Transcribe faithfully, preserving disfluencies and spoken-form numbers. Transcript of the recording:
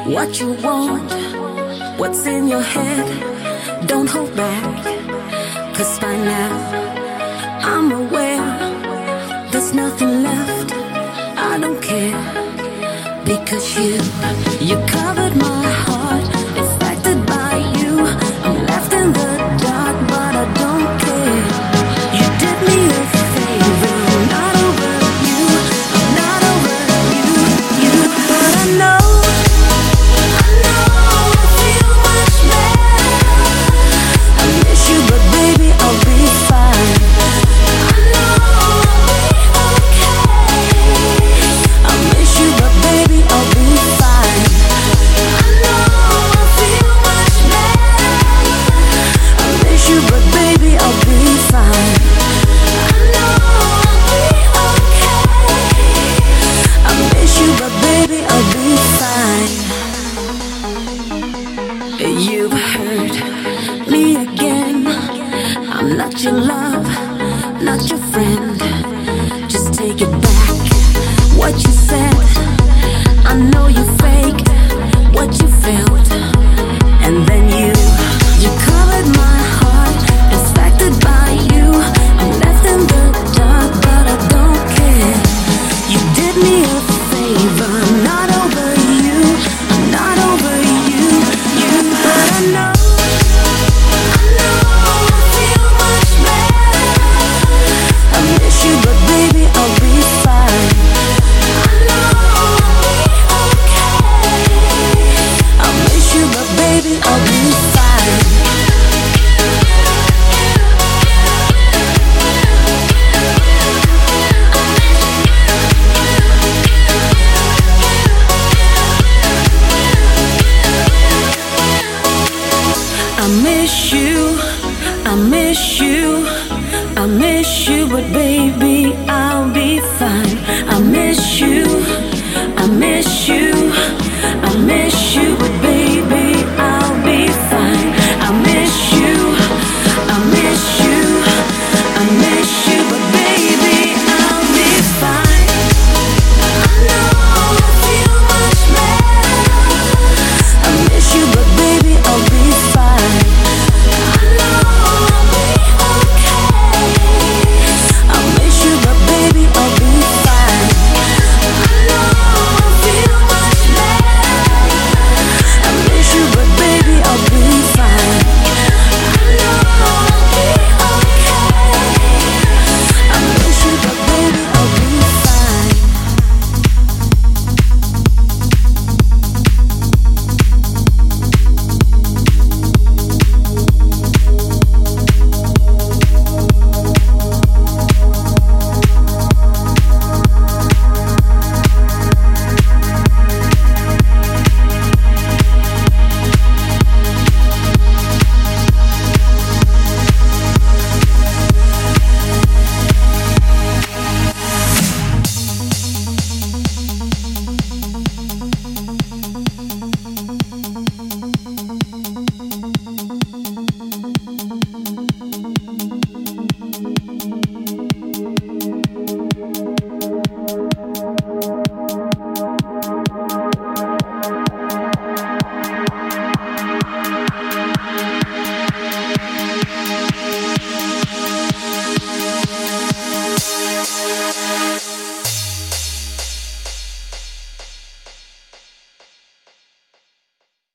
what you want, what's in your head. Don't hold back, cause by now I'm aware there's nothing left. I don't care, because you, you covered my heart, infected by you. I'm left in the dark, but I don't care. You did me a favor, I'm not over you, I'm not over you, you. But I know, I know I feel much better. I miss you, but baby, I'll be fine. I know I'll be okay. I miss you, but baby, I'll be fine. I know I feel much better. I miss you, but baby, I'll be fine. I know I'll be okay. I miss you, but baby, I'll be fine. You've hurt me again. I'm not your love, not your friend. Just take it back, what you said. I know you faked what you felt. And then you, you covered my heart, infected by you. I'm left in the dark, but I don't care. You did me a favor, I'm not over you, I'm not over you, you. But I know, I know I feel much better. I miss you, but baby, I'll be fine. I know I'll be okay. I miss you, but baby, I'll be fine. I miss you, I miss you, I miss you, but baby, I'll be fine. I miss you, I miss you.